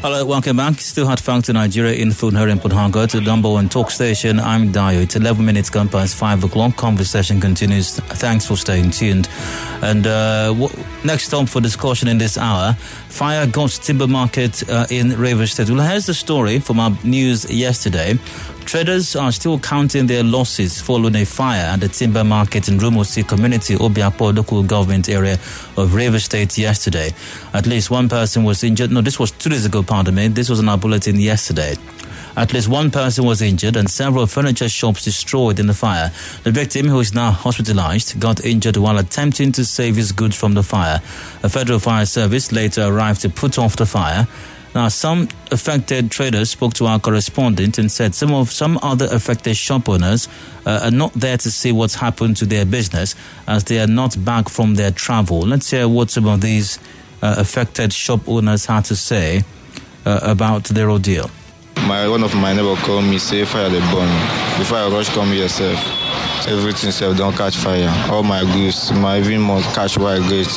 Hello, welcome back. Still Hard Facts to Nigeria in Food here in Port Harcourt, the number one talk station. I'm Dayo. It's 11 minutes gone past 5 o'clock. Conversation continues. Thanks for staying tuned. And next up for discussion in this hour, fire got timber market in Rivers State. Well, here's the story from our news yesterday. Traders are still counting their losses following a fire at the timber market in Rumosi Community, Obiapo local government area of Rivers State yesterday. At least one person was injured. No, this was 2 days ago, pardon me. This was in our bulletin yesterday. At least one person was injured and several furniture shops destroyed in the fire. The victim, who is now hospitalized, got injured while attempting to save his goods from the fire. A federal fire service later arrived to put off the fire. Now, some affected traders spoke to our correspondent and said some other affected shop owners are not there to see what's happened to their business as they are not back from their travel. Let's hear what some of these affected shop owners had to say about their ordeal. One of my neighbors called me, say fire the burn. Before I rush come here, everything self don't catch fire. All my goods, my even more catch wire goods,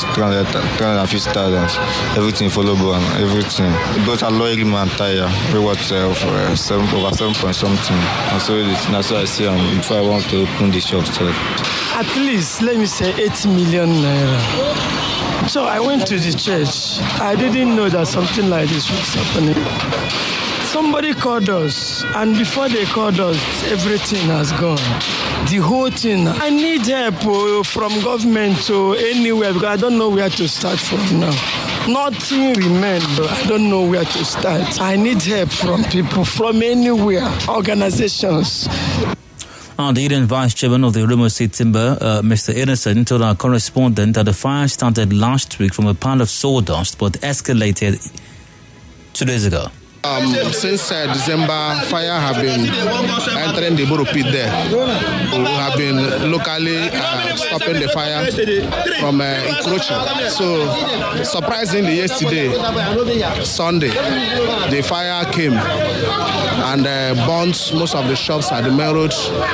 350,000. Everything follow burn, everything. But a lorry man tire, we watch for over 7 point something. And so that's what I see before I want to open the shop. At least, let me say 8 million naira. So I went to the church. I didn't know that something like this was happening. Somebody called us, and before they called us, everything has gone. The whole thing. I need help from government to anywhere because I don't know where to start from now. Nothing remains. I don't know where to start. I need help from people, from anywhere, organizations. The Eden Vice Chairman of the Rumosi Timber, Mr. Innocent, told our correspondent that the fire started last week from a pile of sawdust but escalated 2 days ago. Since December, fire have been entering the Boro pit there. We have been locally stopping the fire from encroaching. So, surprisingly, yesterday, Sunday, the fire came and burnt most of the shops at the main road.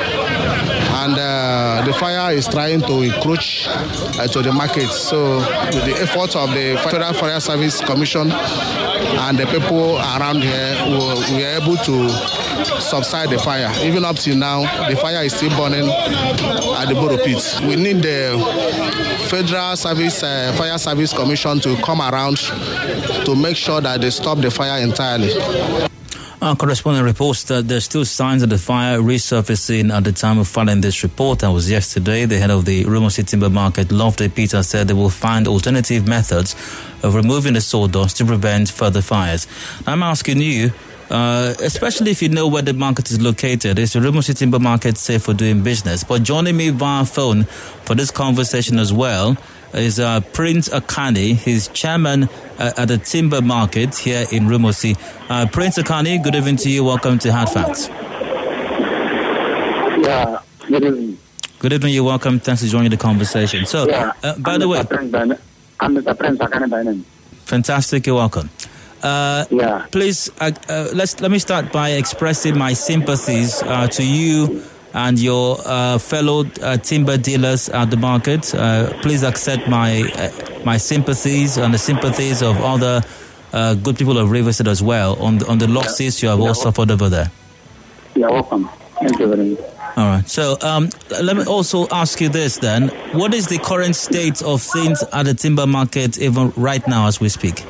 And the fire is trying to encroach to the market. So, with the efforts of the Federal Fire Service Commission and the people around here, we are able to subside the fire. Even up till now, the fire is still burning at the Boro pit. We need the Federal Fire Service Commission to come around to make sure that they stop the fire entirely. Our correspondent reports that there's still signs of the fire resurfacing at the time of filing this report. That was yesterday. The head of the Rumosi Timber Market, Lofty Peter, said they will find alternative methods of removing the sawdust to prevent further fires. I'm asking you, especially if you know where the market is located, is the Rumosi Timber Market safe for doing business? But joining me via phone for this conversation as well is Prince Akani. He's chairman at the Timber Market here in Rumosi. Prince Akani, good evening to you. Welcome to Hard Facts. Yeah, good evening. Good evening. You're welcome. Thanks for joining the conversation. So, by the way, I'm Mr. Prince Akani by name. Fantastic. You're welcome. Please, let me start by expressing my sympathies to you and your fellow timber dealers at the market. Please accept my sympathies and the sympathies of other good people of Rivers State as well on the losses you have all suffered over there. You're welcome. Thank you very much. All right. So let me also ask you this then. What is the current state of things at the timber market even right now as we speak?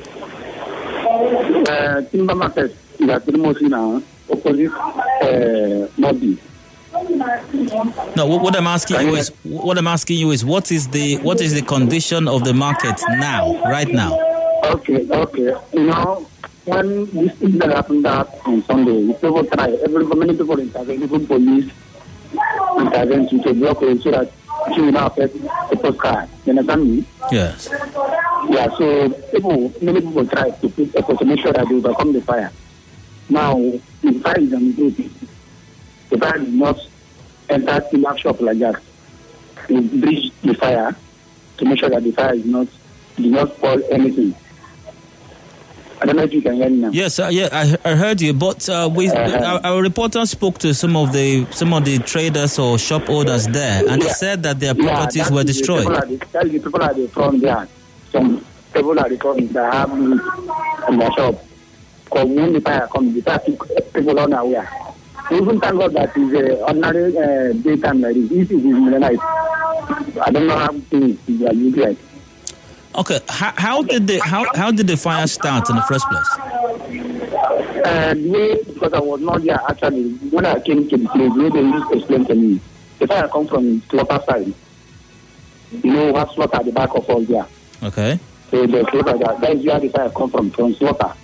Timber market is at Rumosi now, opposite Modi. No, what I'm asking you is what is the condition of the market now, right now? Okay. You know, when this incident happened on Sunday, people try, many people intervene, even police intervene to block it so that it will not affect people's car. You understand me? Yes. Yeah, so many people try to put effort to make sure that they overcome the fire. Now, the fire is immediate. The fire is not enter timber shop like that. To bridge the fire to make sure that the fire did not spoil anything. I don't know if you can hear me now. Yes, I heard you. But our reporter spoke to some of the traders or shop owners there, and they said that their properties were destroyed. The people at the front there. Some people at the front that have meat in their shop. Because when the fire comes, the fire keeps people unaware. Even thank God that is ordinary daytime like this. If it is in the night, I don't know how things are usually like. Okay, how did the fire start in the first place? The way, because I was not there actually, when I came to the place, the way they used to explain to me, the fire come from slaughter side. You know, we have slaughter at the back of us there. Okay. So the slaughter, that is where the fire come from slaughter.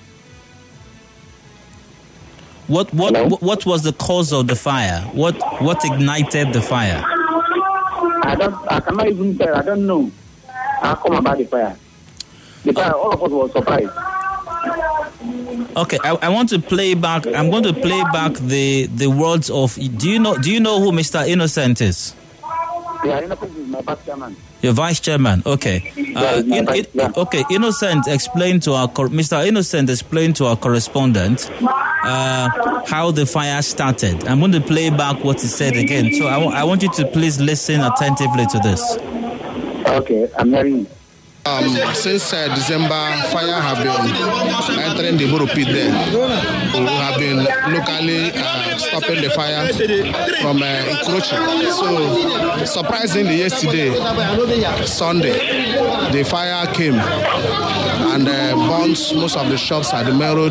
What was the cause of the fire? What ignited the fire? I cannot even tell. I don't know how come about the fire. The fire, all of us were surprised. Okay, I want to play back. I'm going to play back the words of. Do you know who Mr. Innocent is? Yeah, Innocent is my vice chairman. Your vice chairman. Okay. Okay. Mr. Innocent explained to our correspondent how the fire started. I'm going to play back what he said again. So I want you to please listen attentively to this. Okay, I'm hearing you. Since December, fire have been entering the Boro pit there. We have been locally stopping the fire from encroaching. So, surprisingly, yesterday, Sunday, the fire came and burnt most of the shops at the main road.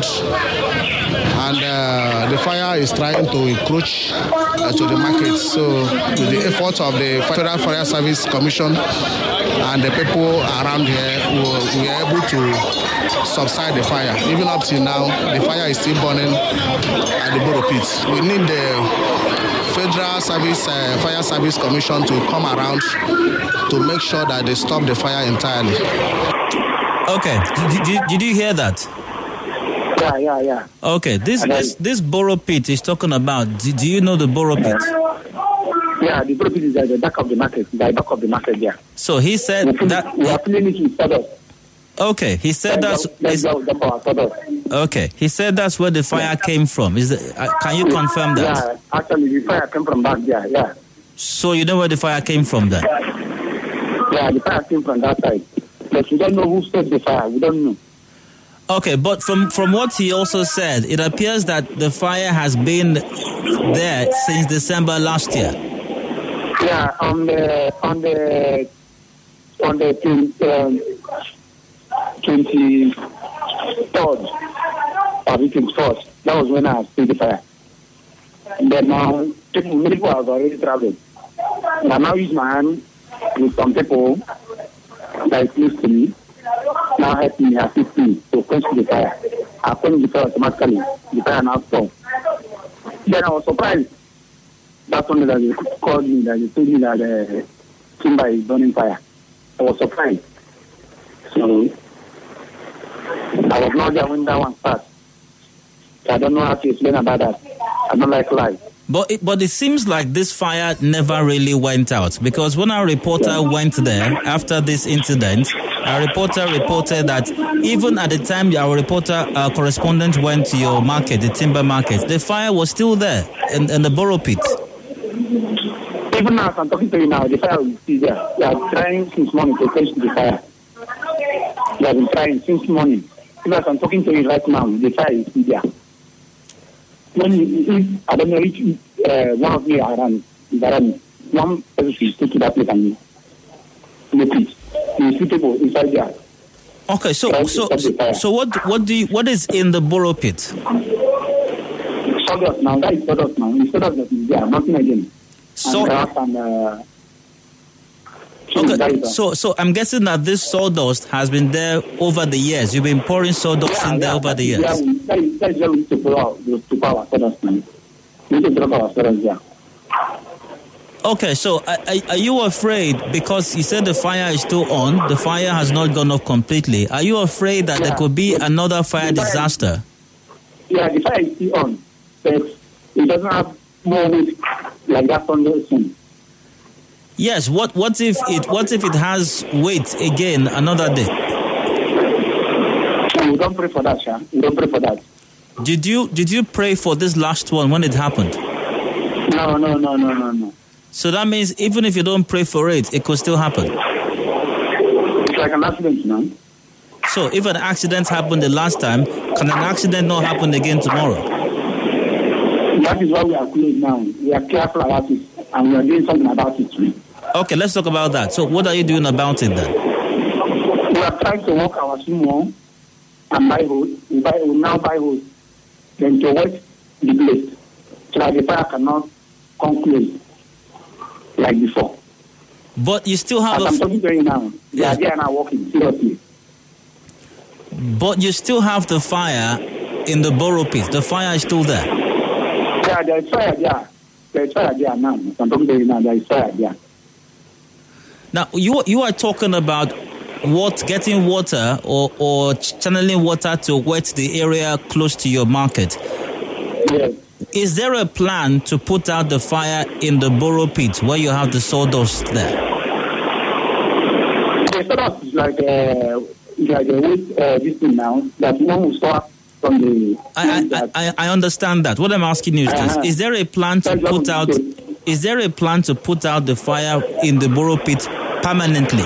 And the fire is trying to encroach to the market. So, with the effort of the Federal Fire Service Commission and the people around here, we are able to subside the fire. Even up till now, the fire is still burning at the Boro pit. We need the Federal Fire Service Commission to come around to make sure that they stop the fire entirely. Okay, did you hear that? Yeah. Okay, this Boro pit is talking about. Do you know the Boro pit? Yeah, the Boro pit is at the back of the market. Yeah. So he said that we are filling it with sawdust. Okay, he said Okay, he said that's where the fire came from. Can you confirm that? Yeah, actually the fire came from back there. Yeah. So you know where the fire came from then? Yeah, the fire came from that side. But we don't know who started the fire. We don't know. Okay, but from what he also said, it appears that the fire has been there since December last year. Yeah, on the 23rd or the 21st. That was when I started the fire. And then now many people have already traveled. And I now use my hand with some people that is close to me. Now help me assist me to quench the fire. I quenched the fire automatically. The fire now stopped. Then I was surprised. That's when they called me, that they told me that the timber is burning fire. I was surprised. So I was not there when that one started. So I don't know how to explain about that. I don't like lies. But it seems like this fire never really went out, because when our reporter went there after this incident, our reporter reported that even at the time our correspondent went to your market, the timber market, the fire was still there in the Boro pit. Even now, as I'm talking to you now, the fire is still there. We are trying since morning to quench the fire. We have been trying since morning. Even as I'm talking to you right now, the fire is still there. If I don't know if one of you around, one person should stick to that place and look it. You see people inside there. Okay, so what is in the Boro pit? Sawdust now. That is sawdust now. It's sawdust that is there. Nothing again. Okay, so I'm guessing that this sawdust has been there over the years. You've been pouring sawdust in there over the years. Yeah, that is where we need to pour our sawdust now. We need to drop our sawdust there. Okay, so are you afraid, because you said the fire is still on, the fire has not gone off completely, are you afraid that there could be another fire disaster? Yeah, the fire is still on, but it doesn't have more weight like that on the sun. Yes, what if it has weight again another day? We don't pray for that, Sha. We don't pray for that. Did you pray for this last one when it happened? No. So that means even if you don't pray for it, it could still happen. It's like an accident, man. So if an accident happened the last time, can an accident not happen again tomorrow? That is why we are closed now. We are careful about it, and we are doing something about it too. Okay, let's talk about that. So what are you doing about it then? We are trying to walk our swim and buy hose. We now buy hose, then to wet the place so that the fire cannot come close like before. But you still have I'm talking to you now. They are there now working seriously. But you still have the fire in the borough pit. The fire is still there. Yeah, there is fire there. There is fire there now. I'm talking to you now. There is fire there. Now you are talking about getting water or channeling water to wet the area close to your market. Yes. Is there a plan to put out the fire in the borough pit where you have the sawdust there? The sawdust is like a waste this thing now that one will start from the. I understand that. What I'm asking you is this: Is there a plan to put out? Is there a plan to put out the fire in the borough pit permanently?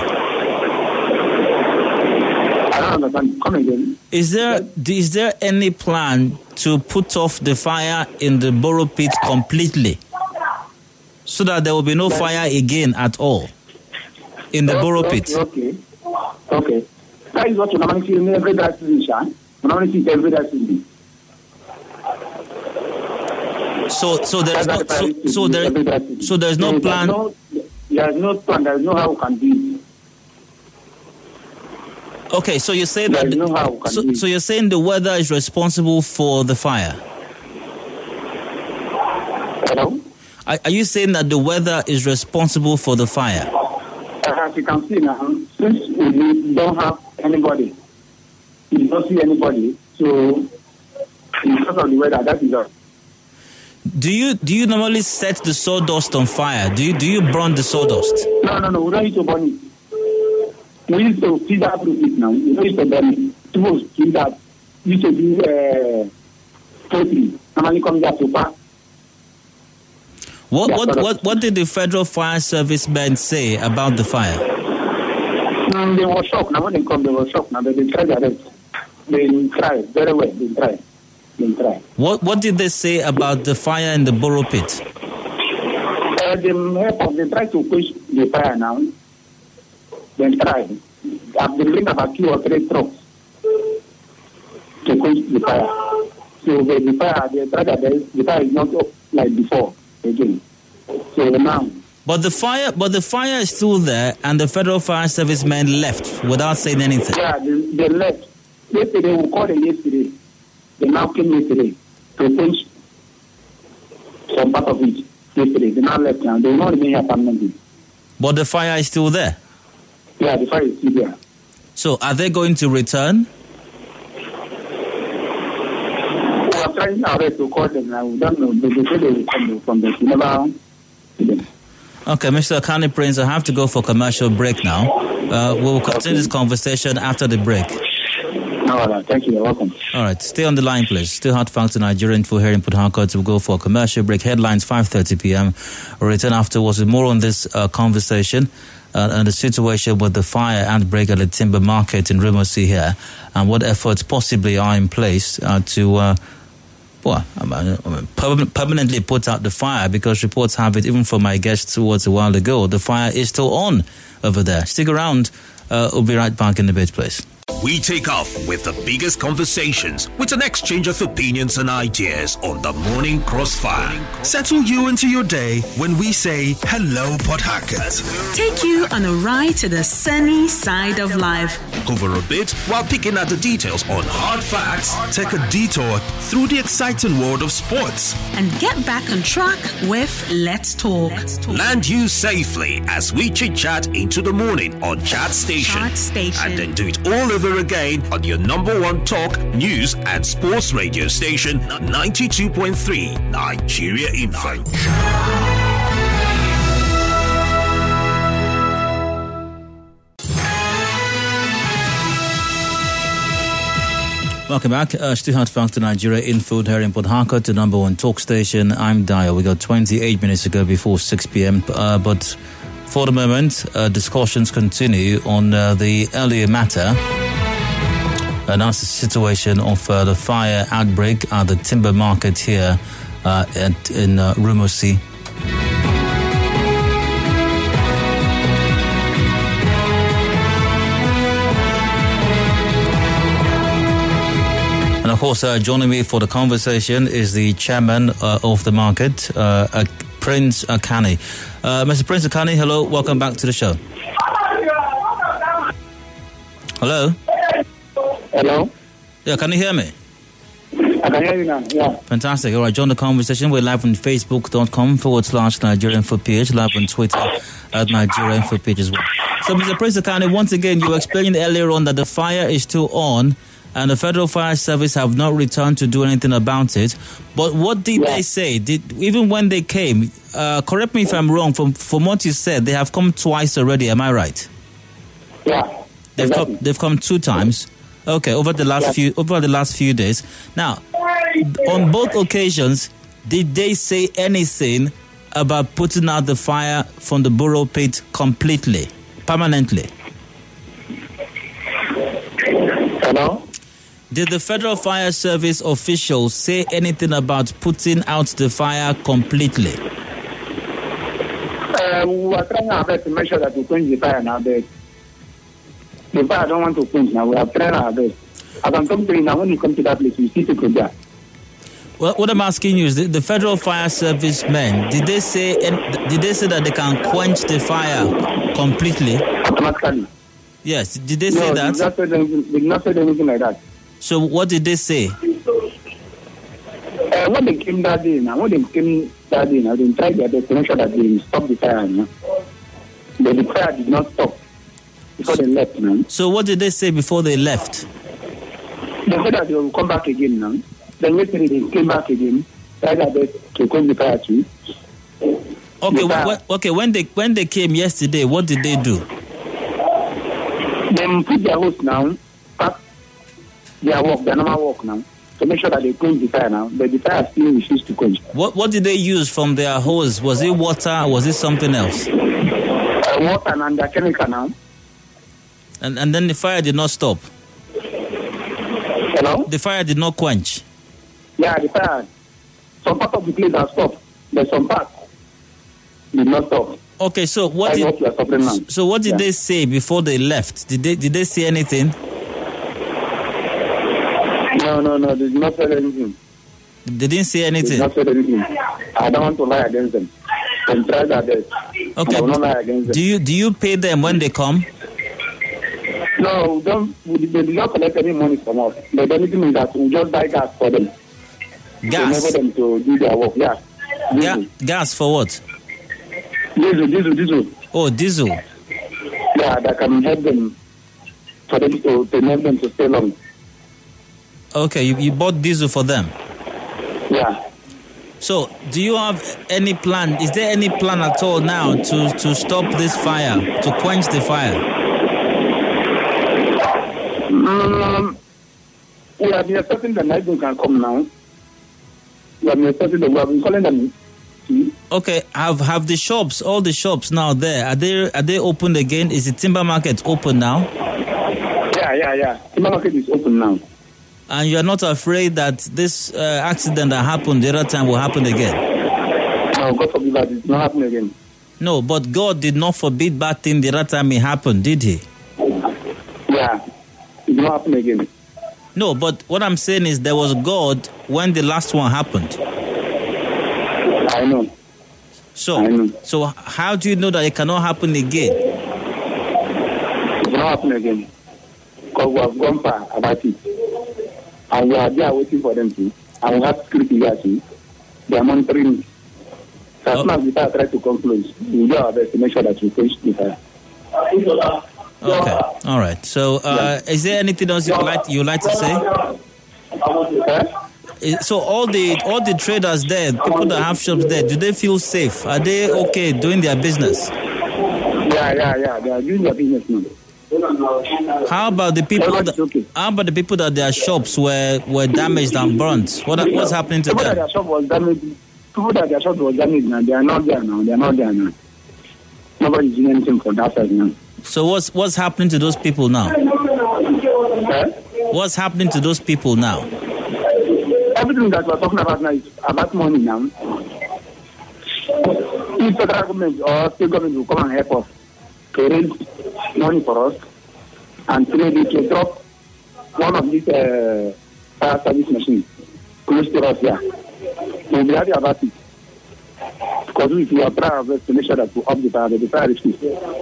I don't understand. Come again. Is there any plan to put off the fire in the borough pit completely, so that there will be no fire again at all in the borough pit? Okay. That is what you normally see in every dry season, Sean. You normally see it every dry season. So there's no plan. There's no plan. There's no how we can do it. Okay, so you say that. So you're saying the weather is responsible for the fire? Hello? Are you saying that the weather is responsible for the fire? As you can see now, since we don't have anybody, we don't see anybody, so because of the weather, that is all. Do you normally set the sawdust on fire? Do you burn the sawdust? No, we don't need to burn it. We used to feed that through it now. We don't used to burn it. Supposed to feed that. We used to do poultry. Normally come there to pack. What did the Federal Fire Service men say about the fire? They were shocked. Now when they come, they were shocked. Now they tried their best. They tried very well. They tried. What did they say about the fire in the borough pit? They tried to push the fire now. They tried. They bring about 2 or 3 trucks to push the fire. So the fire, they tried their best. The fire is not like before again. So now. But the fire is still there, and the Federal Fire Service men left without saying anything. Yeah, they left. Yesterday, we called them yesterday. They now came yesterday to push some part of it yesterday. They now left now. They will not remain here permanently. But the fire is still there? Yeah, the fire is still there. So are they going to return? We are trying our best to call them now. We don't know. They say they will come from them. We never see them. Okay, Mr. Akani Prince, I have to go for commercial break now. We'll continue this conversation after the break. All right, thank you. You're welcome. All right, stay on the line, please. Still hot facts to Nigerian info here in Port Harcourt. We'll go for a commercial break. Headlines 5:30 p.m. We'll return afterwards with more on this conversation and the situation with the fire outbreak at the timber market in Rimouski here, and what efforts possibly are in place to permanently put out the fire, because reports have it, even from my guests towards a while ago, the fire is still on over there. Stick around. We'll be right back in a bit, please. We take off with the biggest conversations with an exchange of opinions and ideas on the Morning Crossfire. Settle you into your day when we say hello, Port Harcourt. Take you on a ride to the sunny side of life. Over a bit while picking at the details on hard facts. Take a detour through the exciting world of sports. And get back on track with Let's Talk. Land you safely as we chit-chat into the morning on Chat Station. And then do it all over again on your number one talk, news and sports radio station, 92.3 Nigeria Info. Welcome back. Still hard facts to Nigeria Info here in Port Harcourt, the number one talk station. I'm Dio. We got 28 minutes to go before 6 p.m. But for the moment, discussions continue on the earlier matter And that's the situation of the fire outbreak at the timber market here in Rumusi. And of course, joining me for the conversation is the chairman of the market, Prince Akani. Mr. Prince Akani, hello, welcome back to the show. Hello? Hello? Yeah, can you hear me? I can hear you now, yeah. Fantastic. All right, join the conversation. We're live on Facebook.com/Nigerian Food page, live on Twitter at Nigerian Food page as well. So, Mr. Prince Akani, once again, you explained earlier on that the fire is still on and the Federal Fire Service have not returned to do anything about it. But what did they say? Even when they came, correct me if I'm wrong, from what you said, they have come twice already, am I right? Yeah. They've come 2 times. Okay, over the last few days. Now, on both occasions, did they say anything about putting out the fire from the borough pit completely, permanently? Hello? Did the Federal Fire Service officials say anything about putting out the fire completely? We are trying our best to make sure that we quench the fire now, but the fire don't want to quench now. We are trying our best. As I'm talking to you now, when you come to that place, you see people there. Well, what I'm asking you is, the Federal Fire Service men, did they say that they can quench the fire completely? Automatically. Yes. Did they say that? They did not say anything like that. So what did they say? When they came that day, they tried their best to make sure that they stop the fire. But the fire did not stop before they left. So what did they say before they left? They said that they will come back again now. Then yesterday they came back again, tried their best to quench the fire too. Okay, when they came yesterday, what did they do? They put their hose now, pack their normal work now, to make sure that they quench the fire now. But the fire still refused to quench. What did they use from their hose? Was it water or was it something else? Water and the chemical now. And then the fire did not stop? Hello? The fire did not quench? Yeah, the fire. Some part of the place has stopped, but some part did not stop. Okay, so what did they say before they left? Did they say anything? No, they did not say anything. They didn't say anything? They did not say anything. I don't want to lie against them. They try their best. Okay. I will not lie against them. Do you pay them when they come? No, they do not collect any money from us. But the only thing is that we just buy gas for them. Gas? To enable them to do their work, yeah. Gas for what? Diesel. Oh, diesel. Yeah, that can help them for them to enable them to stay long. Okay, you bought diesel for them? Yeah. So, do you have any plan? Is there any plan at all now to stop this fire, to quench the fire? We have been expecting the night can come now. We have been expecting we have been calling them. Okay, have the shops, all the shops now there, are they open again? Is the timber market open now? Yeah. Timber market is open now. And you are not afraid that this accident that happened the other time will happen again? No, God forbid that it will not happen again. No, but God did not forbid bad thing the other time it happened, did he? Yeah, it will not happen again. No, but what I'm saying is there was God when the last one happened. I know. So how do you know that it cannot happen again? It will not happen again. Because we have gone far about it. And we are there waiting for them to. And we have security here too. They are monitoring it. So as soon as the fire tries to come close, we will do our best to make sure that we finish the fire. Okay, all right. So is there anything else you'd like to say? So all the traders there, people that have shops there, do they feel safe? Are they okay doing their business? Yeah. They are doing their business now. How about the people? How about the people that their shops were damaged and burnt? What's happening to them? People that their shop was damaged. People that their shop was damaged now, they are not there now. Nobody's doing anything for that side now. So what's happening to those people now? What's happening to those people now? Everything that we're talking about now is about money now. If federal government or state government will come and help us to raise money for us and to maybe to drop one of these fire service machines close to us here, we'll be happy about it. Because we are proud to make sure that we up the fire rescue.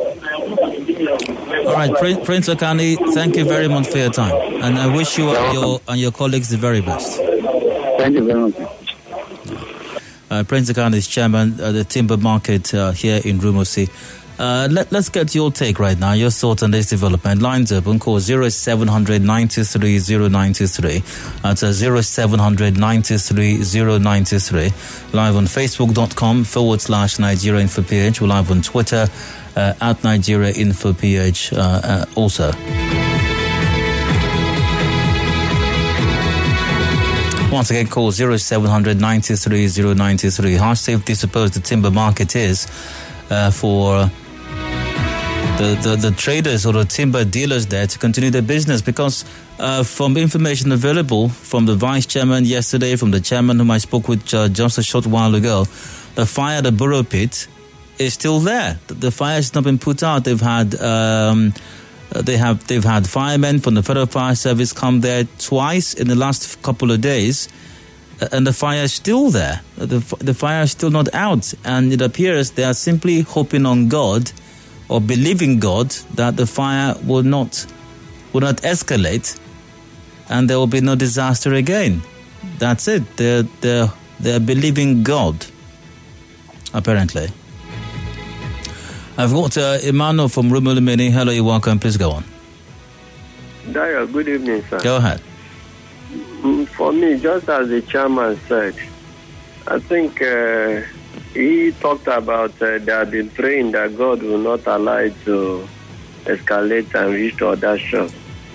All right, Prince Akani, thank you very much for your time, and I wish you and your colleagues the very best. Thank you very much. Prince Akani is chairman of the timber market here in Rumosi. Let's get your take right now, your thoughts on this development. Lines open, call 0700 923 0923. That's 0700 923 0923. Live on Facebook.com/Nigeria Info PH. We're live on Twitter at Nigeria Info PH also. Once again, call 0700 923 0923. How safe do you suppose the timber market is for the traders or the timber dealers there to continue their business? Because from information available from the vice chairman yesterday, from the chairman whom I spoke with just a short while ago, the fire at the Borough Pit is still there. The fire has not been put out. They've had firemen from the Federal Fire Service come there twice in the last couple of days, and the fire is still there. The fire is still not out, and it appears they are simply hoping on God or believing God that the fire will not escalate, and there will be no disaster again. That's it. They're believing God, apparently. I've got Emmanuel from Rumulumini. Hello, you're welcome. Please go on. Dayo, good evening, sir. Go ahead. For me, just as the chairman said, I think he talked about they have been praying that God will not allow it to escalate and reach to other shops.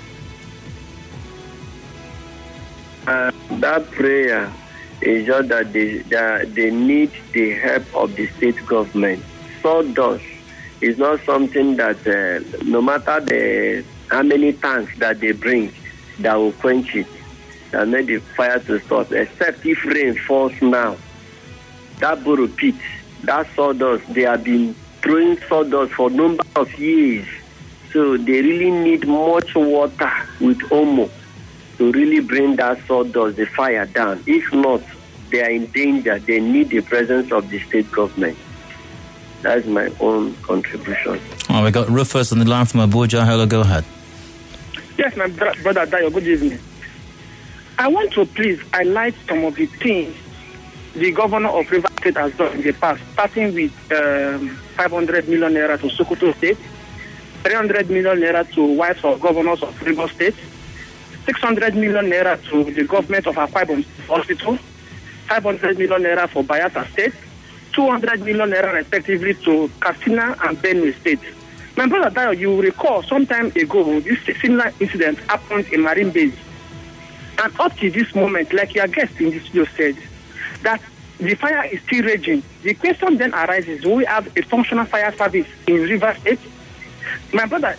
That prayer is just that they need the help of the state government. Sawdust is not something that no matter how many tanks that they bring, that will quench it and make the fire to stop, except if rain falls now. That Borough Pit, that sawdust, they have been throwing sawdust for a number of years. So they really need much water with Omo to really bring that sawdust, the fire down. If not, they are in danger. They need the presence of the state government. That's my own contribution. Oh, we got Rufus on the line from Abuja. Hello, go ahead. Yes, my brother Dayo, good evening. I want to please highlight some of the things the governor of Rivers State has done in the past, starting with 500 million naira to Sokoto State, 300 million naira to wives of governors of Rivers State, 600 million naira to the government of Akwa Ibom Hospital, 500 million naira for Bayelsa State, 200 million naira respectively to Katsina and Benue State. My brother Dayo, you recall some time ago, this similar incident happened in Marine Base. And up to this moment, like your guest in this video said, that the fire is still raging. The question then arises, do we have a functional fire service in Rivers State? My brother,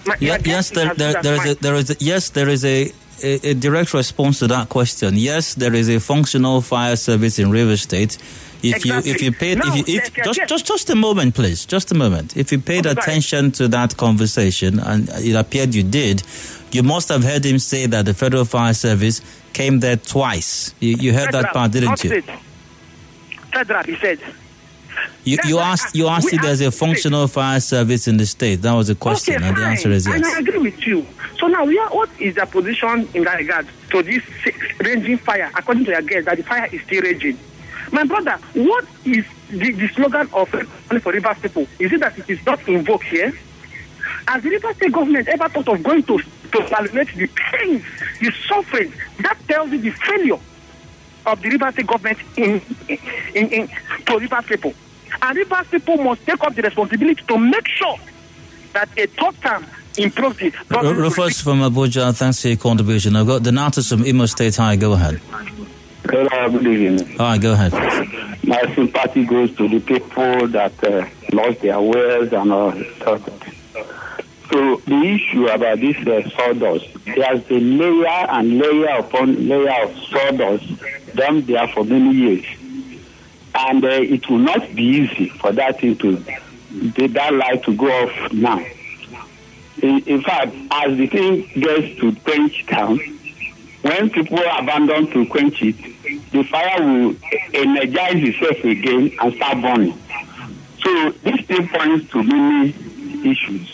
there is a direct response to that question. Yes, there is a functional fire service in Rivers State. Just a moment, please. Just a moment. If you paid attention to that conversation, and it appeared you did, you must have heard him say that the Federal Fire Service came there twice. You heard that part, didn't you? Federal, he said. You asked if there's a functional fire service in the state. That was the question, okay, and the answer is yes. And I agree with you. So now, what is the position in that regard to this raging fire, according to your guest, that the fire is still raging? My brother, what is the slogan of for Rivers people? Is it that it is not invoked here? Has the Rivers State government ever thought of going to evaluate the pains, the suffering? That tells you the failure of the Rivers State government in to Rivers people. And Rivers people must take up the responsibility to make sure that a third term improves it. Rufus from Abuja, thanks for your contribution. I've got Donatus from Imo State. Hi, go ahead. Hello, good evening. Hi, go ahead. My sympathy goes to the people that lost their wells and all. So the issue about this sawdust. There's a layer and layer upon layer of sawdust done there for many years. And it will not be easy for that thing that light to go off now. In fact, as the thing gets to quench down, when people abandon to quench it, the fire will energize itself again and start burning. So this thing points to many issues.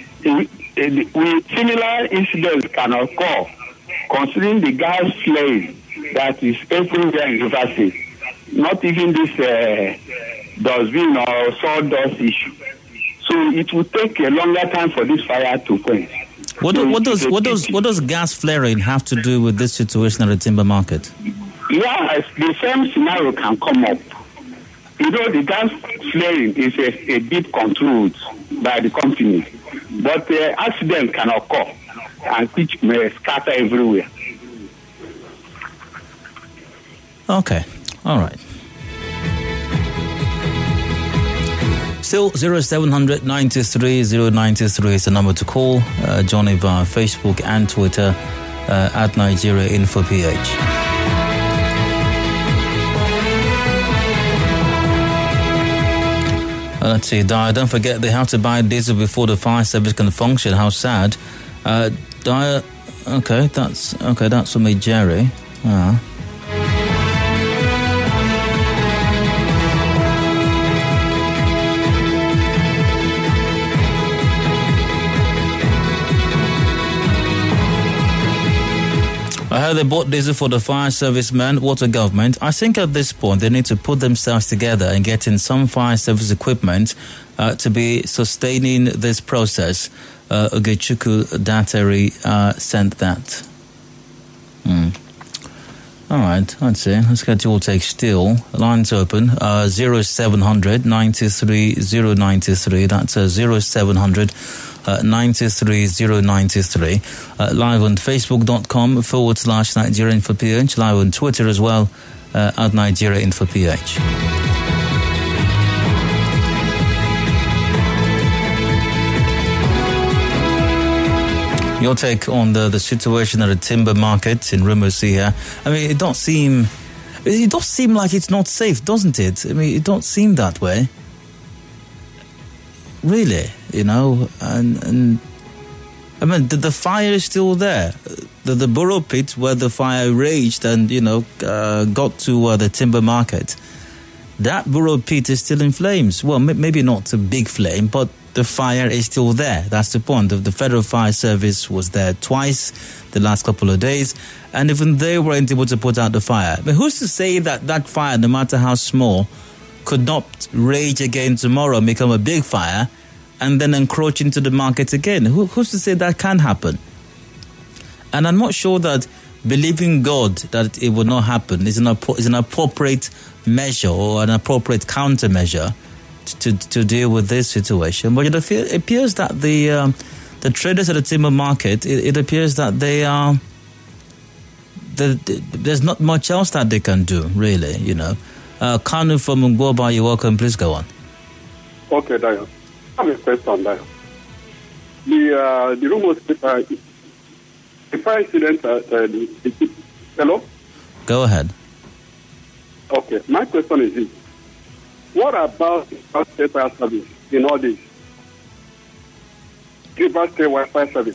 Similar incidents can occur considering the gas flaring that is everywhere in River State. Not even this dustbin or sawdust issue. So it will take a longer time for this fire to quench. What does gas flaring have to do with this situation at the timber market? Yes, the same scenario can come up. You know, the gas flaring is a bit controlled by the company, but accident can occur and which may scatter everywhere. Okay, all right. Still 0700 93 093 is the number to call. Join me via Facebook and Twitter at Nigeria Info PH. Let's see, Dyer, don't forget they have to buy diesel before the fire service can function. How sad. Dyer, okay, that's from me, Jerry. I heard they bought diesel for the fire servicemen. What a government. I think at this point they need to put themselves together and get in some fire service equipment to be sustaining this process. Ogechukwu Dateri sent that. All right, let's see. Let's get your take still. Lines open. 0700 93 093. That's 0700 93 093. Live on Facebook.com/Nigeria Info PH. Live on Twitter as well at Nigeria Info PH. Your take on the situation at the timber market in Rimouski here. I mean, it does seem like it's not safe, doesn't it? I mean, it don't seem that way. Really, you know, and I mean, the fire is still there. The burrow pit where the fire raged and, you know, got to the timber market, that burrow pit is still in flames. Well, maybe not a big flame, but the fire is still there. That's the point. The Federal Fire Service was there twice the last couple of days, and even they weren't able to put out the fire. But who's to say that fire, no matter how small, could not rage again tomorrow and become a big fire and then encroach into the market again? Who's to say that can happen? And I'm not sure that believing God that it will not happen is an appropriate measure or an appropriate countermeasure to deal with this situation. But it appears that the traders at the timber market, it appears that they are... there's not much else that they can do, really, you know. Kanu from Ngwoba, you're welcome. Please go on. Okay, Dayo. I have a question, Dayo. The rumors, the fire incident, hello? Go ahead. Okay, my question is this. What about the state fire service in all this? River State Wi-Fi service.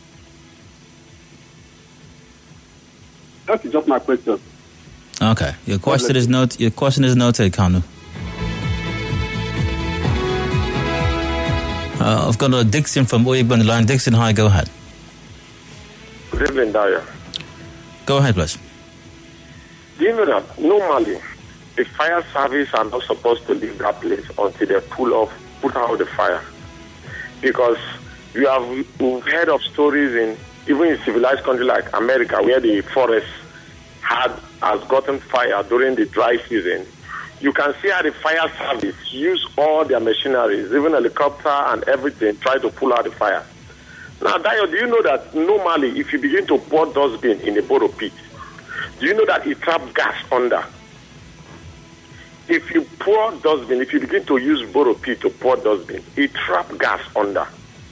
That is just my question. Okay, your question is noted, Kanu. I've got a Dixon from Oyigbo on the line. Dixon, hi, go ahead. Good evening, Dyer. Go ahead, please. Do you know that normally the fire service are not supposed to leave that place until they put out the fire? Because we've heard of stories even in civilized countries like America where the forest has gotten fire during the dry season. You can see how the fire service use all their machineries, even helicopter and everything, try to pull out the fire. Now, Dayo, do you know that normally if you begin to pour dustbin in a borrow pit, do you know that it traps gas under? If you begin to use borrow pit to pour dustbin, it traps gas under.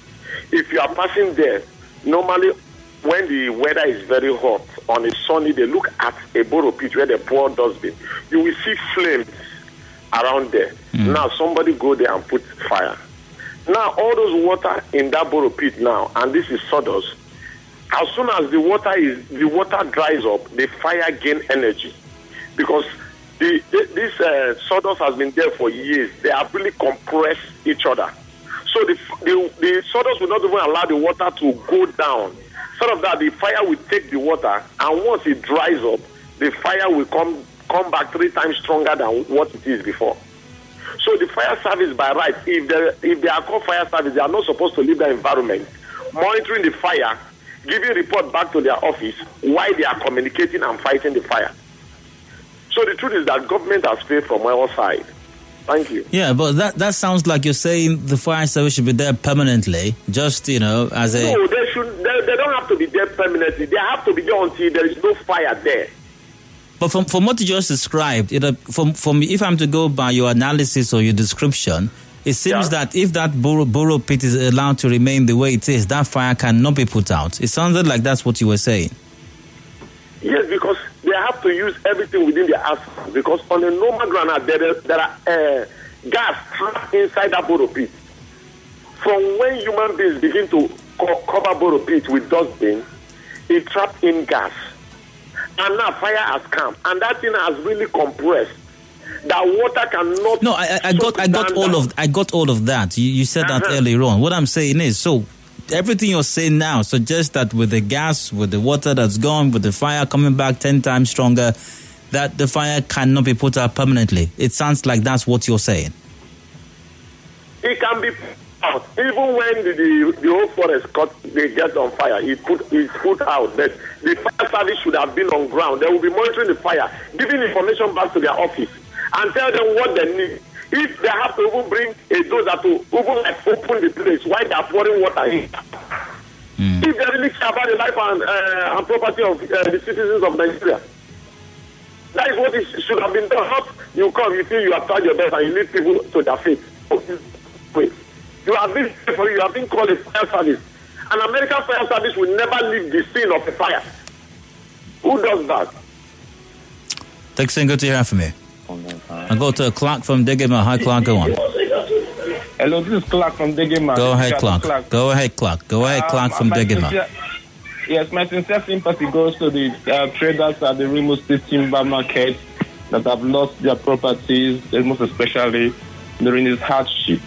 if you are passing there, normally when the weather is very hot, on a sunny day, look at a borrow pit where they pour dustbin. You will see flames around there. Now somebody go there and put fire. Now all those water in that borrow pit now, and this is sawdust. As soon as the water dries up, the fire gain energy, because this sawdust has been there for years. They have really compressed each other. So the sawdust will not even allow the water to go down. Instead of that, the fire will take the water, and once it dries up, the fire will come back 3 times stronger than what it is before. So the fire service, by right, if they are called fire service, they are not supposed to leave the environment, monitoring the fire, giving report back to their office while they are communicating and fighting the fire. So the truth is that government has failed from our side. Thank you. Yeah, but that sounds like you're saying the fire service should be there permanently, just, as a... No, they don't have to be there permanently. They have to be there until there is no fire there. But from what you just described, from if I'm to go by your analysis or your description, it seems that if that borrow pit is allowed to remain the way it is, that fire cannot be put out. It sounded like that's what you were saying. Yes, because they have to use everything within their asphalt. Because on a normal ground, there are gas trapped inside that borrow pit. From when human beings begin to cover borrow pit with dustbin, it trapped in gas. And now fire has come, and that thing has really compressed. That water cannot. No, I got all of that. You said that earlier on. What I'm saying is, so everything you're saying now suggests that with the gas, with the water that's gone, with the fire coming back 10 times stronger, that the fire cannot be put out permanently. It sounds like that's what you're saying. It can be put out. Even when the whole forest they get on fire, it's put out. But the fire service should have been on ground. They will be monitoring the fire, giving information back to their office, and tell them what they need. If they have to even bring a dozer to even open the place while they are pouring water in. If they really care about the life and property of the citizens of Nigeria, that is what it should have been done. Not you come, you feel you have tried your best and you lead people to their fate. Wait. You have been called a fire service. An American fire service will never leave the scene of a fire. Who does that? Thanks, good to hear from you. I go to Clark from Degema. Hi, Clark, go on. Hello, this is Clark from Degema. Go ahead, Clark. Go ahead, Clark from Degema. Yes, my sincere sympathy goes to the traders at the Remo State Timber Market that have lost their properties, most especially during this hardship.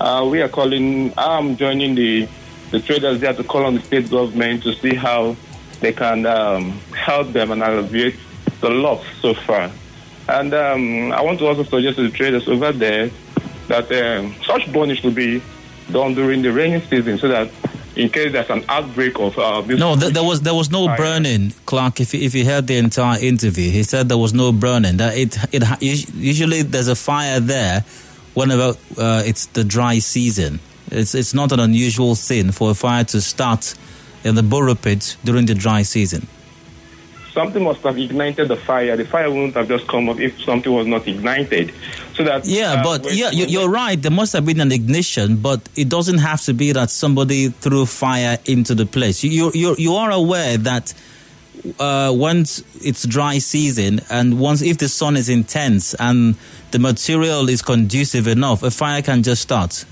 I'm joining the traders there to call on the state government to see how they can help them and alleviate the loss so far. And I want to also suggest to the traders over there that such burning should be done during the rainy season, so that in case there's an outbreak of this. No, there was no fire. Burning, Clark. If you heard the entire interview, he said there was no burning. That usually there's a fire there whenever it's the dry season. It's not an unusual thing for a fire to start in the borrow pit during the dry season. Something must have ignited the fire. The fire wouldn't have just come up if something was not ignited. So that you're right. There must have been an ignition, but it doesn't have to be that somebody threw fire into the place. You are aware that once it's dry season and if the sun is intense and the material is conducive enough, a fire can just start.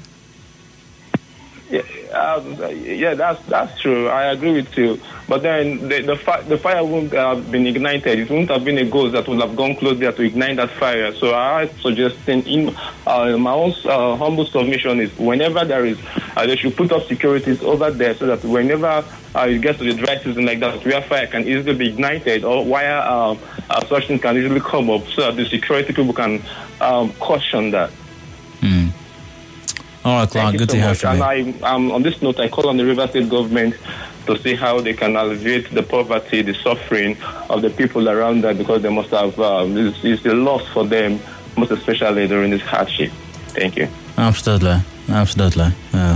Yeah, that's true. I agree with you. But then the fire wouldn't have been ignited. It wouldn't have been a ghost that would have gone close there to ignite that fire. So I suggest in my own humble submission is whenever there is, they should put up securities over there so that whenever it gets to the dry season like that, where fire can easily be ignited or where such things can easily come up, so that the security people can caution that. All right, Clark, good to hear from you. And on this note, I call on the River State government to see how they can alleviate the poverty, the suffering of the people around that, because they must have, it's a loss for them, most especially during this hardship. Thank you. Absolutely. Yeah.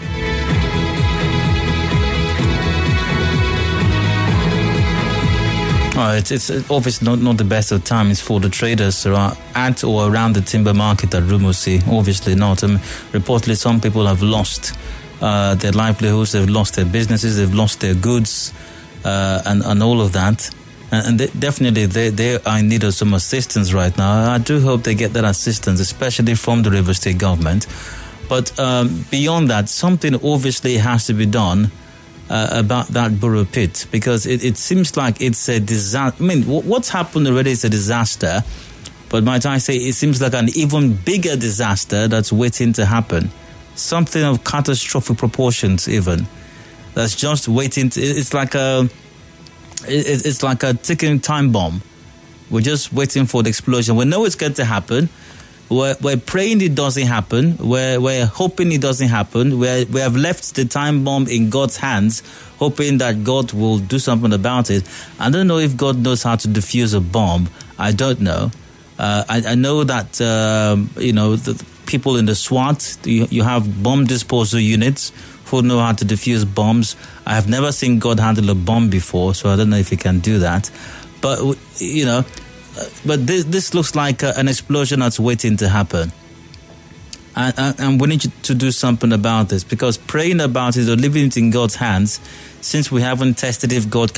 It's obviously not the best of times for the traders who are at or around the timber market at Rumusi. Obviously not. Reportedly, some people have lost their livelihoods, they've lost their businesses, they've lost their goods, and all of that. And definitely they are in need of some assistance right now. I do hope they get that assistance, especially from the Rivers State government. But beyond that, something obviously has to be done about that borough pit, because it seems like it's a disaster. I mean, what's happened already is a disaster, but might I say it seems like an even bigger disaster that's waiting to happen. Something of catastrophic proportions even. That's just waiting to, it's like a ticking time bomb. We're just waiting for the explosion. We know it's going to happen. We're praying it doesn't happen. We're hoping it doesn't happen. We have left the time bomb in God's hands, hoping that God will do something about it. I don't know if God knows how to defuse a bomb. I don't know. I know that the people in the SWAT, you have bomb disposal units who know how to defuse bombs. I have never seen God handle a bomb before, so I don't know if he can do that. But, but this looks like an explosion that's waiting to happen. And we need to do something about this, because praying about it or leaving it in God's hands, since we haven't tested if God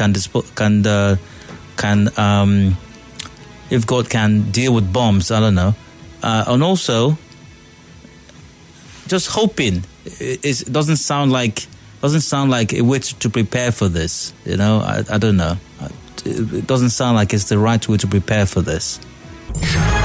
if God can deal with bombs, I don't know. And also, just hoping. It doesn't sound like a way to prepare for this. I don't know. It doesn't sound like it's the right way to prepare for this.